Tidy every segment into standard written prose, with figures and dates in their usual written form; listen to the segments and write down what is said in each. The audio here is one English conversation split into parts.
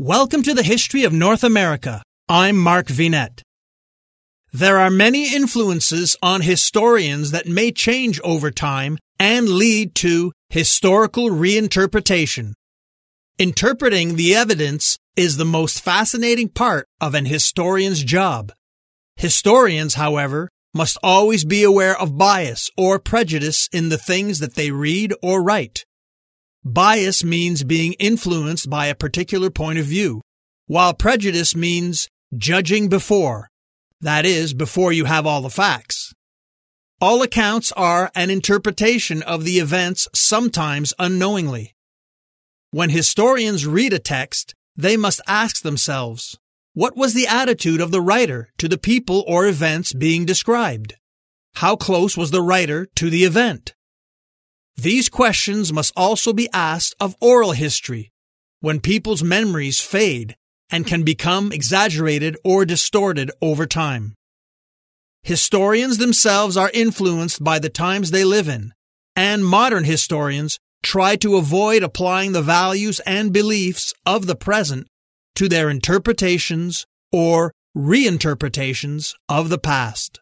Welcome to the History of North America. I'm Mark Vinet. There are many influences on historians that may change over time and lead to historical reinterpretation. Interpreting the evidence is the most fascinating part of an historian's job. Historians, however, must always be aware of bias or prejudice in the things that they read or write. Bias means being influenced by a particular point of view, while prejudice means judging before. That is, before you have all the facts. All accounts are an interpretation of the events, sometimes unknowingly. When historians read a text, they must ask themselves, what was the attitude of the writer to the people or events being described? How close was the writer to the event? These questions must also be asked of oral history, when people's memories fade and can become exaggerated or distorted over time. Historians themselves are influenced by the times they live in, and modern historians try to avoid applying the values and beliefs of the present to their interpretations or reinterpretations of the past.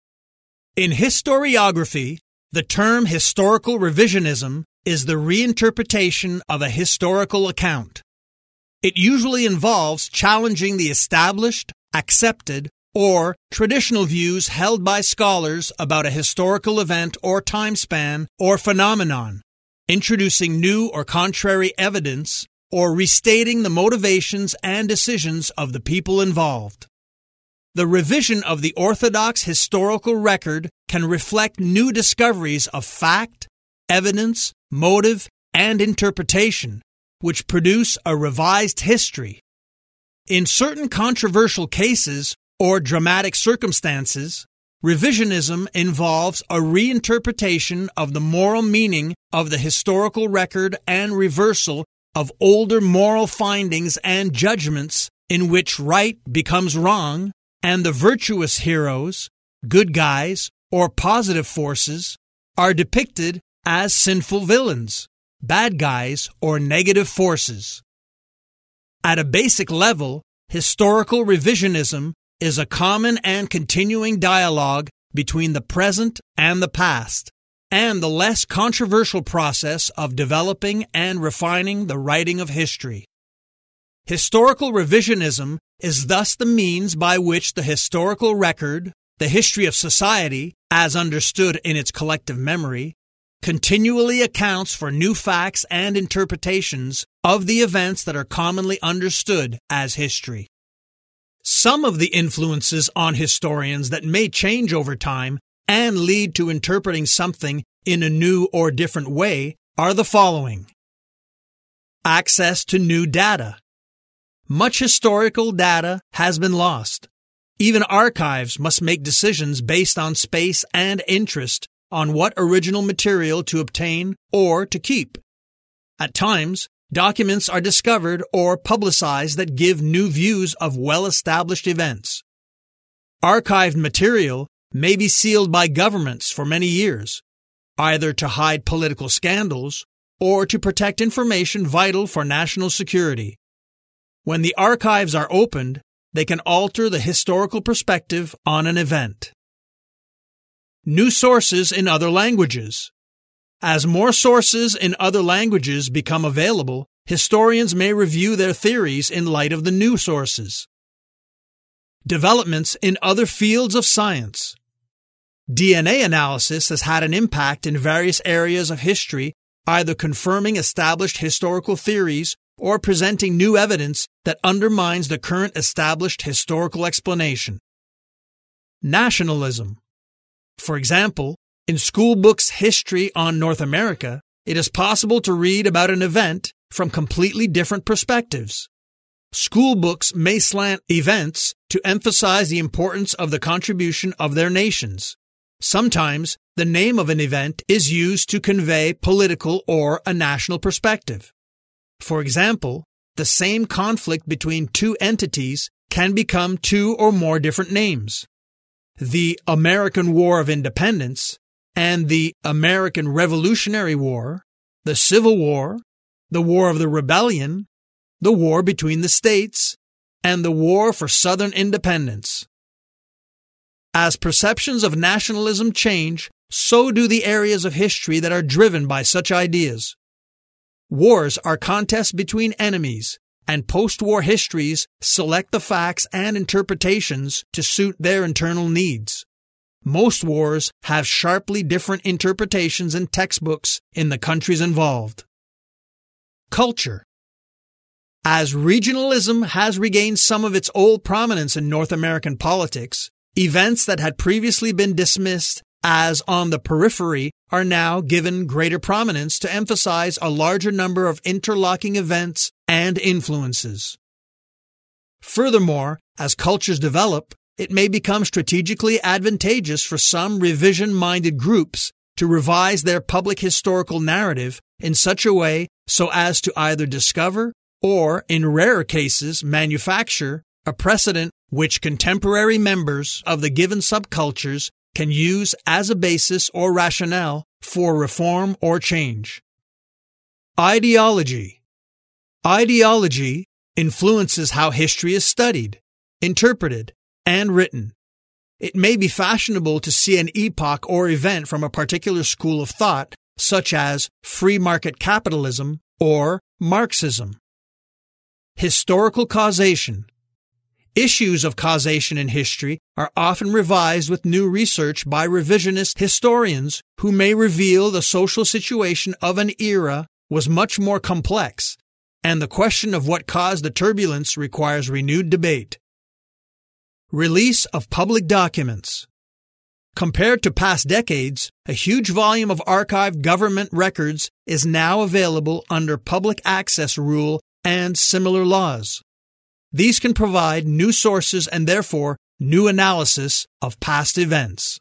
In historiography, the term historical revisionism is the reinterpretation of a historical account. It usually involves challenging the established, accepted, or traditional views held by scholars about a historical event or time span or phenomenon, introducing new or contrary evidence, or restating the motivations and decisions of the people involved. The revision of the orthodox historical record can reflect new discoveries of fact, evidence, motive, and interpretation, which produce a revised history. In certain controversial cases or dramatic circumstances, revisionism involves a reinterpretation of the moral meaning of the historical record and reversal of older moral findings and judgments in which right becomes wrong, and the virtuous heroes, good guys, or positive forces are depicted as sinful villains, bad guys, or negative forces. At a basic level, historical revisionism is a common and continuing dialogue between the present and the past, and the less controversial process of developing and refining the writing of history. Historical revisionism is thus the means by which the historical record, the history of society, as understood in its collective memory, continually accounts for new facts and interpretations of the events that are commonly understood as history. Some of the influences on historians that may change over time and lead to interpreting something in a new or different way are the following. Access to new data. Much historical data has been lost. Even archives must make decisions based on space and interest on what original material to obtain or to keep. At times, documents are discovered or publicized that give new views of well-established events. Archived material may be sealed by governments for many years, either to hide political scandals or to protect information vital for national security. When the archives are opened, they can alter the historical perspective on an event. New sources in other languages. As more sources in other languages become available, historians may review their theories in light of the new sources. Developments in other fields of science. DNA analysis has had an impact in various areas of history, either confirming established historical theories or presenting new evidence that undermines the current established historical explanation. Nationalism. For example, in school books' history on North America, it is possible to read about an event from completely different perspectives. School books may slant events to emphasize the importance of the contribution of their nations. Sometimes, the name of an event is used to convey political or a national perspective. For example, the same conflict between two entities can become two or more different names. The American War of Independence and the American Revolutionary War, the Civil War, the War of the Rebellion, the war between the states, and the war for Southern independence. As perceptions of nationalism change, so do the areas of history that are driven by such ideas. Wars are contests between enemies, and post-war histories select the facts and interpretations to suit their internal needs. Most wars have sharply different interpretations in textbooks in the countries involved. Culture. As regionalism has regained some of its old prominence in North American politics, events that had previously been dismissed as on the periphery are now given greater prominence to emphasize a larger number of interlocking events and influences. Furthermore, as cultures develop, it may become strategically advantageous for some revision-minded groups to revise their public historical narrative in such a way so as to either discover or, in rarer cases, manufacture a precedent which contemporary members of the given subcultures can use as a basis or rationale for reform or change. Ideology. Ideology influences how history is studied, interpreted, and written. It may be fashionable to see an epoch or event from a particular school of thought, such as free market capitalism or Marxism. Historical causation. Issues of causation in history are often revised with new research by revisionist historians who may reveal the social situation of an era was much more complex, and the question of what caused the turbulence requires renewed debate. Release of public documents. Compared to past decades, a huge volume of archived government records is now available under public access rule and similar laws. These can provide new sources and therefore new analysis of past events.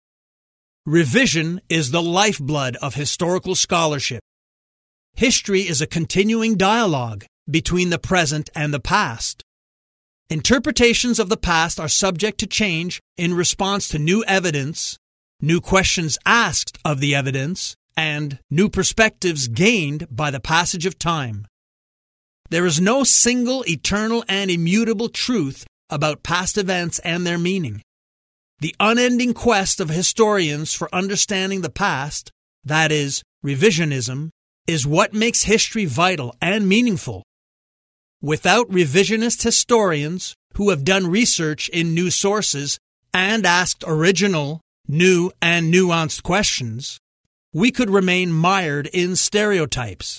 Revision is the lifeblood of historical scholarship. History is a continuing dialogue between the present and the past. Interpretations of the past are subject to change in response to new evidence, new questions asked of the evidence, and new perspectives gained by the passage of time. There is no single, eternal, and immutable truth about past events and their meaning. The unending quest of historians for understanding the past, that is, revisionism, is what makes history vital and meaningful. Without revisionist historians who have done research in new sources and asked original, new, and nuanced questions, we could remain mired in stereotypes.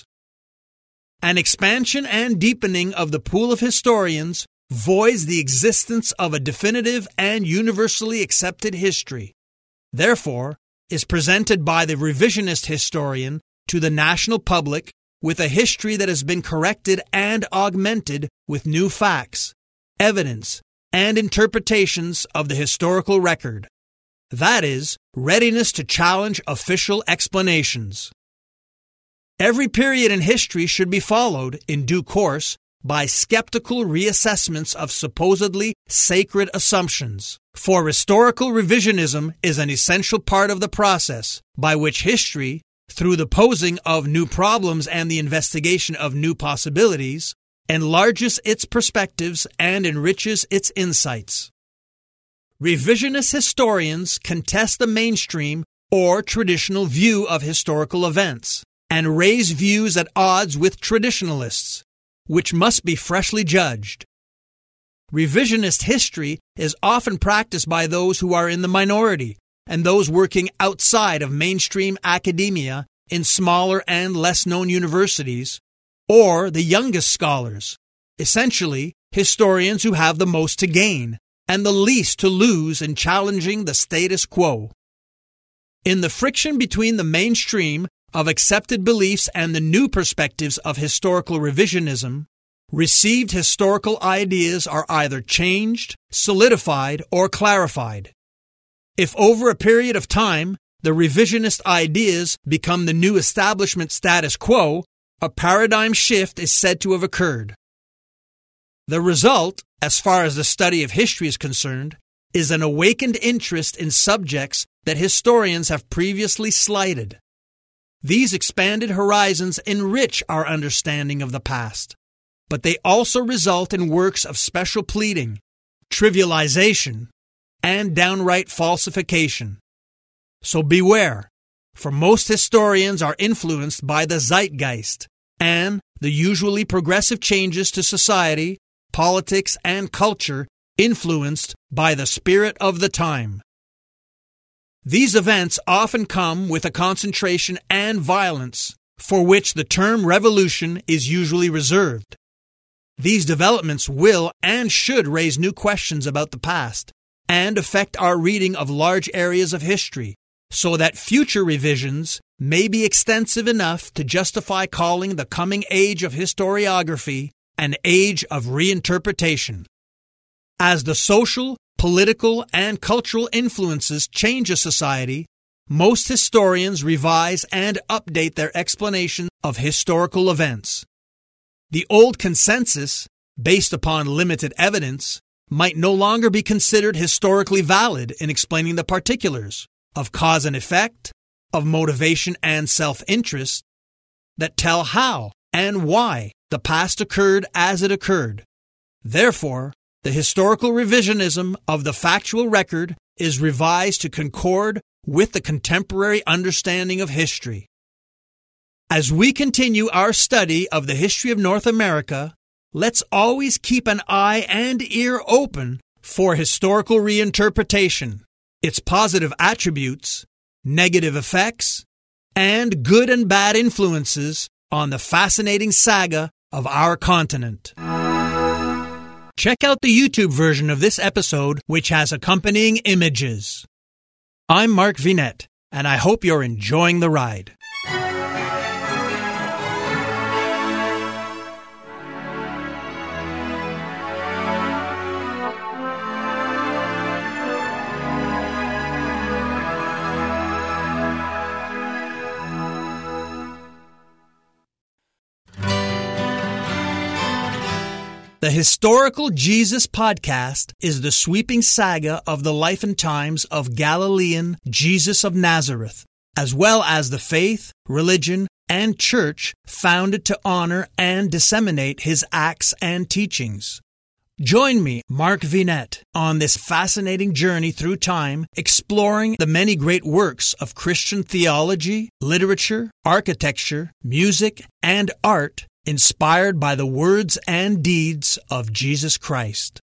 An expansion and deepening of the pool of historians voids the existence of a definitive and universally accepted history. Therefore, is presented by the revisionist historian to the national public with a history that has been corrected and augmented with new facts, evidence, and interpretations of the historical record. That is, readiness to challenge official explanations. Every period in history should be followed, in due course, by skeptical reassessments of supposedly sacred assumptions. For historical revisionism is an essential part of the process by which history, through the posing of new problems and the investigation of new possibilities, enlarges its perspectives and enriches its insights. Revisionist historians contest the mainstream or traditional view of historical events and raise views at odds with traditionalists, which must be freshly judged. Revisionist history is often practiced by those who are in the minority and those working outside of mainstream academia in smaller and less-known universities, or the youngest scholars, essentially historians who have the most to gain and the least to lose in challenging the status quo. In the friction between the mainstream of accepted beliefs and the new perspectives of historical revisionism, received historical ideas are either changed, solidified, or clarified. If over a period of time the revisionist ideas become the new establishment status quo, a paradigm shift is said to have occurred. The result, as far as the study of history is concerned, is an awakened interest in subjects that historians have previously slighted. These expanded horizons enrich our understanding of the past. but they also result in works of special pleading, trivialization, and downright falsification. So beware, for most historians are influenced by the zeitgeist and the usually progressive changes to society, politics, and culture influenced by the spirit of the time. These events often come with a concentration and violence for which the term revolution is usually reserved. These developments will and should raise new questions about the past and affect our reading of large areas of history, so that future revisions may be extensive enough to justify calling the coming age of historiography an age of reinterpretation. As the social, political, and cultural influences change a society, most historians revise and update their explanation of historical events. The old consensus, based upon limited evidence, might no longer be considered historically valid in explaining the particulars of cause and effect, of motivation and self-interest, that tell how and why the past occurred as it occurred. Therefore, the historical revisionism of the factual record is revised to concord with the contemporary understanding of history. As we continue our study of the history of North America, let's always keep an eye and ear open for historical reinterpretation, its positive attributes, negative effects, and good and bad influences on the fascinating saga of our continent. Check out the YouTube version of this episode, which has accompanying images. I'm Mark Vinet, and I hope you're enjoying the ride. The Historical Jesus Podcast is the sweeping saga of the life and times of Galilean Jesus of Nazareth, as well as the faith, religion, and church founded to honor and disseminate his acts and teachings. Join me, Mark Vinet, on this fascinating journey through time, exploring the many great works of Christian theology, literature, architecture, music, and art inspired by the words and deeds of Jesus Christ.